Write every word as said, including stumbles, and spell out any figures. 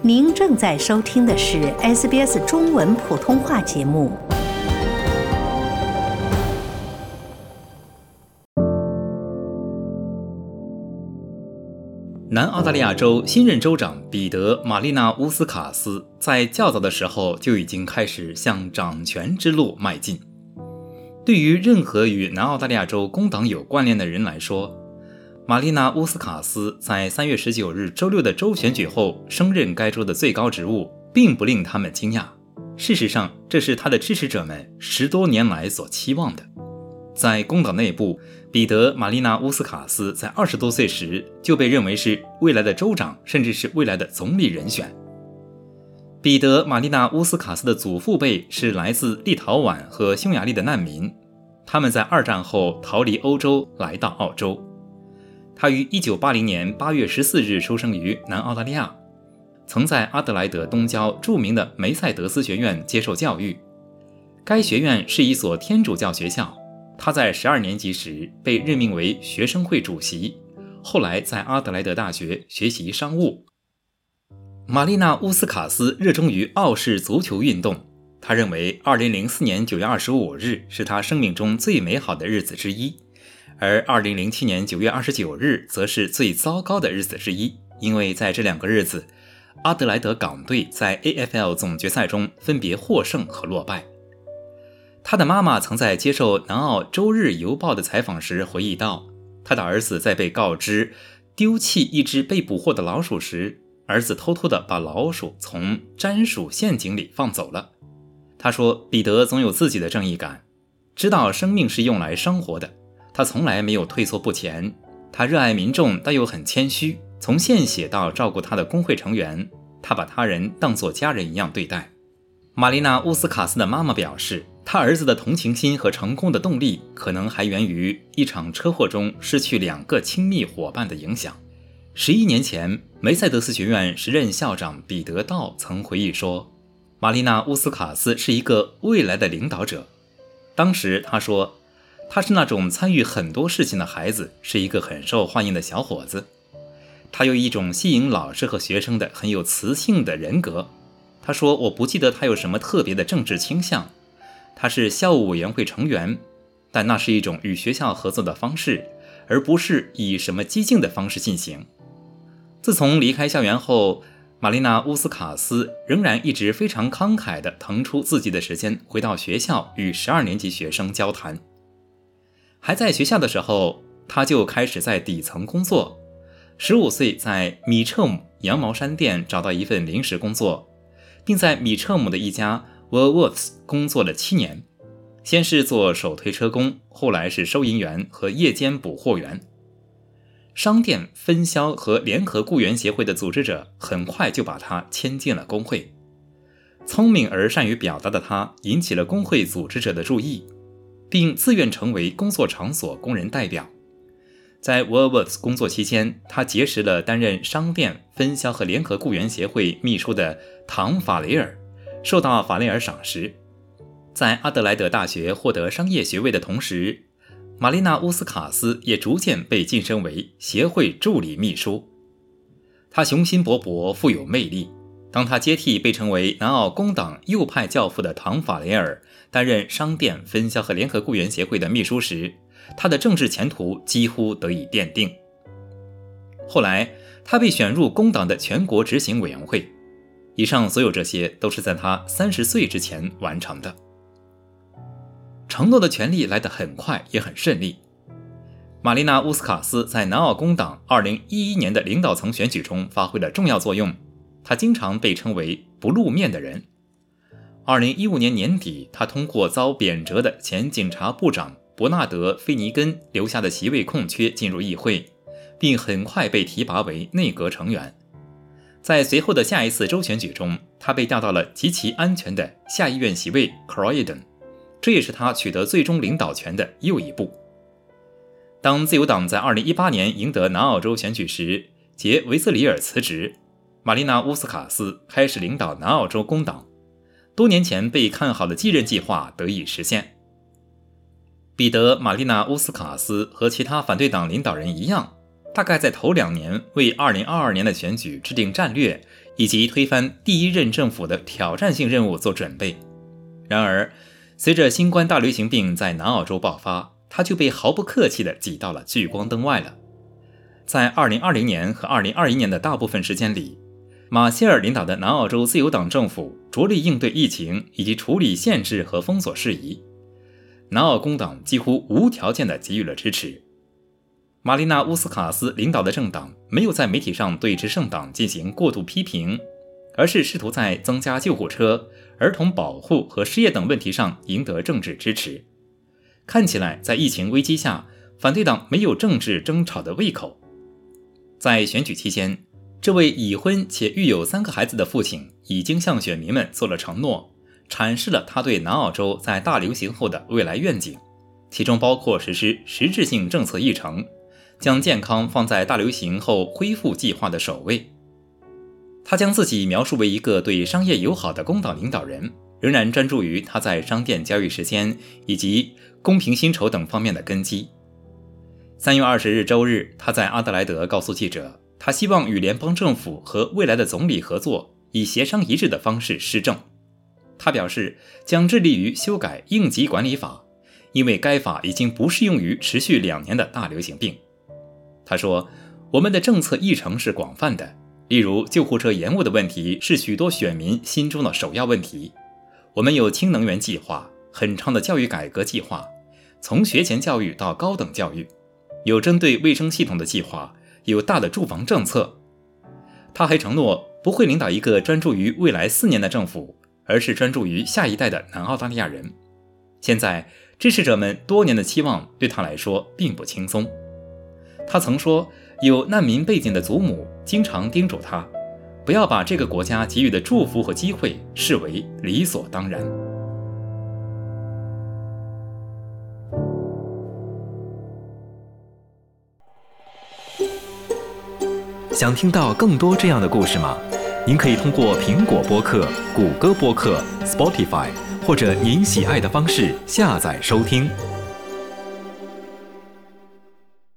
您正在收听的是 S B S 中文普通话节目。 南澳大利亚州新任州长彼得·马丽纳乌斯卡斯在较早的时候就已经开始向掌权之路迈进。对于任何与南澳大利亚州工党有关联的人来说，马丽纳乌斯卡斯在三月十九日周六的州选举后升任该州的最高职务，并不令他们惊讶。事实上，这是他的支持者们十多年来所期望的。在工党内部，彼得·马丽纳乌斯卡斯在二十多岁时就被认为是未来的州长，甚至是未来的总理人选。彼得·马丽纳乌斯卡斯的祖父辈是来自立陶宛和匈牙利的难民，他们在二战后逃离欧洲来到澳洲。他于一九八零年八月十四日出生于南澳大利亚，曾在阿德莱德东郊著名的梅赛德斯学院接受教育。该学院是一所天主教学校，他在十二年级时被任命为学生会主席，后来在阿德莱德大学学习商务。马丽纳乌斯卡斯热衷于澳式足球运动，他认为二零零四年九月二十五日是他生命中最美好的日子之一，而二零零七年九月二十九日则是最糟糕的日子之一，因为在这两个日子，阿德莱德港队在 A F L 总决赛中分别获胜和落败。他的妈妈曾在接受南澳周日邮报的采访时回忆到，他的儿子在被告知丢弃一只被捕获的老鼠时，儿子偷偷地把老鼠从粘鼠陷阱里放走了。他说，彼得总有自己的正义感，知道生命是用来生活的，他从来没有退缩不前。他热爱民众，但又很谦虚，从献血到照顾他的工会成员，他把他人当作家人一样对待。马丽娜乌斯卡斯的妈妈表示，他儿子的同情心和成功的动力可能还源于一场车祸中失去两个亲密伙伴的影响。十一年前，梅赛德斯学院时任校长彼得道曾回忆说，马丽娜乌斯卡斯是一个未来的领导者。当时他说，他是那种参与很多事情的孩子，是一个很受欢迎的小伙子。他有一种吸引老师和学生的很有磁性的人格。他说，我不记得他有什么特别的政治倾向，他是校务委员会成员，但那是一种与学校合作的方式，而不是以什么激进的方式进行。自从离开校园后，马丽娜乌斯卡斯仍然一直非常慷慨地腾出自己的时间回到学校与十二年级学生交谈。还在学校的时候，他就开始在底层工作。十五岁在米彻姆羊毛衫店找到一份临时工作，并在米彻姆的一家 Woolworths 工作了七年，先是做手推车工，后来是收银员和夜间补货员。商店分销和联合雇员协会的组织者很快就把他签进了工会。聪明而善于表达的他引起了工会组织者的注意，并自愿成为工作场所工人代表。在 Woolworths 工作期间，他结识了担任商店分销和联合雇员协会秘书的唐·法雷尔，受到法雷尔赏识。在阿德莱德大学获得商业学位的同时，马丽娜乌斯卡斯也逐渐被晋升为协会助理秘书。他雄心勃勃，富有魅力。当他接替被称为南澳工党右派教父的唐·法雷尔担任商店分销和联合雇员协会的秘书时，他的政治前途几乎得以奠定。后来，他被选入工党的全国执行委员会。以上所有这些都是在他三十岁之前完成的。承诺的权利来得很快，也很顺利。马丽娜乌斯卡斯在南澳工党二零一一年的领导层选举中发挥了重要作用，他经常被称为不露面的人。二零一五年年底，他通过遭贬谪的前警察部长伯纳德·菲尼根留下的席位空缺进入议会，并很快被提拔为内阁成员。在随后的下一次州选举中，他被调到了极其安全的下议院席位 Croydon， 这也是他取得最终领导权的又一步。当自由党在二零一八年赢得南澳州选举时，杰维斯里尔辞职，马丽娜乌斯卡斯开始领导南澳州工党，多年前被看好的继任计划得以实现。彼得·马丽娜乌斯卡斯和其他反对党领导人一样， 大概在头两年为二零二二年的选举制定战略，以及推翻第一任政府的挑战性任务做准备。然而，随着新冠大流行病在南澳洲爆发，他就被毫不客气地挤到了聚光灯外了。在二零二零年和二零二一年的大部分时间里，马歇尔领导的南澳洲自由党政府着力应对疫情以及处理限制和封锁事宜，南澳工党几乎无条件地给予了支持。玛丽娜·乌斯卡斯领导的政党没有在媒体上对执政党进行过度批评，而是试图在增加救护车、儿童保护和失业等问题上赢得政治支持。看起来在疫情危机下，反对党没有政治争吵的胃口。在选举期间，这位已婚且育有三个孩子的父亲已经向选民们做了承诺，阐释了他对南澳洲在大流行后的未来愿景，其中包括实施实质性政策议程，将健康放在大流行后恢复计划的首位。他将自己描述为一个对商业友好的工党领导人，仍然专注于他在商店交易时间以及公平薪酬等方面的根基。三月二十日周日，他在阿德莱德告诉记者，他希望与联邦政府和未来的总理合作，以协商一致的方式施政。他表示将致力于修改应急管理法，因为该法已经不适用于持续两年的大流行病。他说，我们的政策议程是广泛的，例如救护车延误的问题是许多选民心中的首要问题。我们有氢能源计划，很长的教育改革计划，从学前教育到高等教育，有针对卫生系统的计划，有大的住房政策。他还承诺不会领导一个专注于未来四年的政府，而是专注于下一代的南澳大利亚人。现在支持者们多年的期望对他来说并不轻松。他曾说，有难民背景的祖母经常叮嘱他，不要把这个国家给予的祝福和机会视为理所当然。 想听到更多这样的故事吗？您可以通过苹果播客、谷歌播客、Spotify 或者您喜爱的方式下载收听。